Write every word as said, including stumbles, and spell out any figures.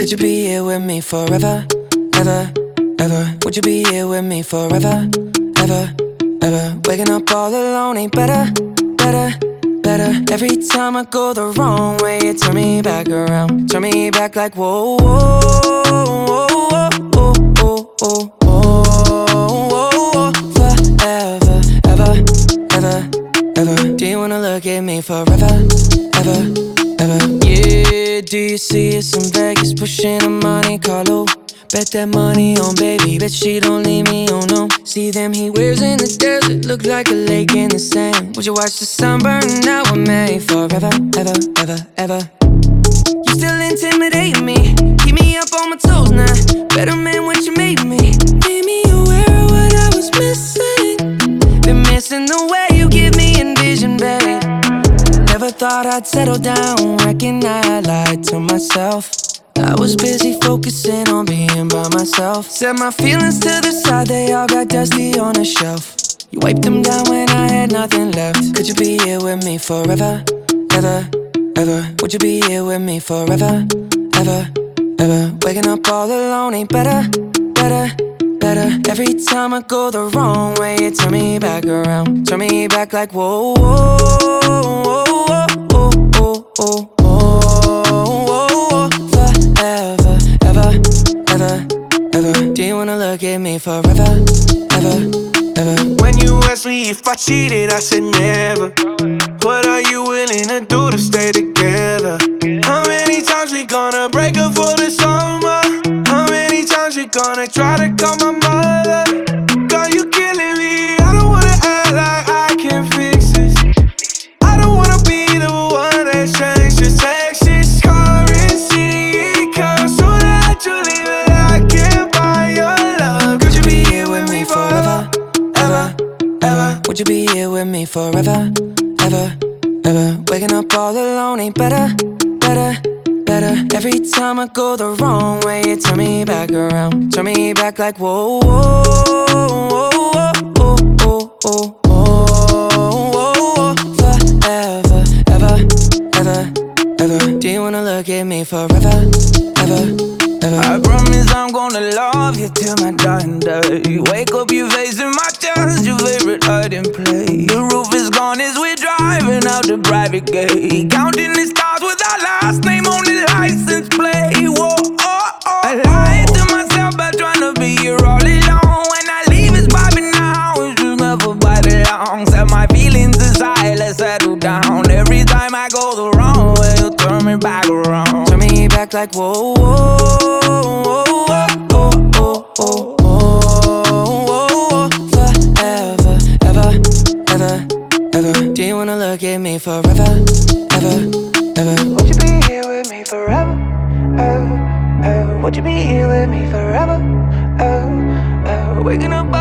Could you be here with me forever, ever, ever? Would you be here with me forever, ever, ever? Waking up all alone ain't better, better, better. Every time I go the wrong way, you turn me back around. Turn me back like whoa, whoa, whoa, whoa, whoa, whoa, whoa, whoa, whoa. Forever, ever, ever, ever. Do you wanna look at me forever, ever, ever? Yeah, do you see us in Vegas pushing a Monte Carlo? Bet that money on baby, bet she don't leave me, oh no. See them heat waves in the desert, look like a lake in the sand. Would you watch the sun burn out with me forever, ever, ever, ever? You still intimidate me, keep me up on my toes now. Better man what you made me. Made me aware of what I was missing. Been missing the way you give me envision, babe. Never thought I'd settle down, reckon I lied to myself. I was busy focusing on being by myself. Set my feelings to the side, they all got dusty on a shelf. You wiped them down when I had nothing left. Could you be here with me forever, ever, ever? Would you be here with me forever, ever, ever? Waking up all alone ain't better, better, better. Every time I go the wrong way, you turn me back around. Turn me back like whoa, whoa, whoa, whoa, whoa, whoa, whoa. Forever, ever, ever, ever. Do you wanna look at me forever, ever, ever? When you asked me if I cheated, I said never. What are you willing to do to stay together? How many times we gonna break up for the summer? How many times we gonna try to call my mother? Girl, you killing me. I don't wanna act like I can fix this. I don't wanna be the one that changes your sexist currency. Cause so naturally that I can't buy your love. Could you be here with me forever, ever, ever? Would you be here with me forever, ever, ever? Waking up all alone ain't better, better, better. Every time I go the wrong way, you turn me back around. Turn me back like whoa, whoa, whoa, whoa, whoa, whoa, whoa, whoa. Forever, ever, ever, ever. Do you wanna look at me forever, ever, ever? I promise I'm gonna love you till my dying day. Wake up, you facing my chest, your favorite hiding place. The roof is gone as we're driving out the private gate. Counting the stars with our last name on the license plate. Whoa, oh, oh. I lied to myself by trying to be here all alone. When I leave, it's vibing now, it's just never by the long. Set my feelings aside, let's settle down. Every time I go the wrong way, you turn me back around. Turn me back like whoa, whoa, whoa, whoa, whoa, whoa, whoa, whoa. Forever, ever, ever, ever. Do you wanna look at me forever, ever, ever? Would you be here with me forever, ever, ever? Would you be here with me forever, ever, ever? Waking up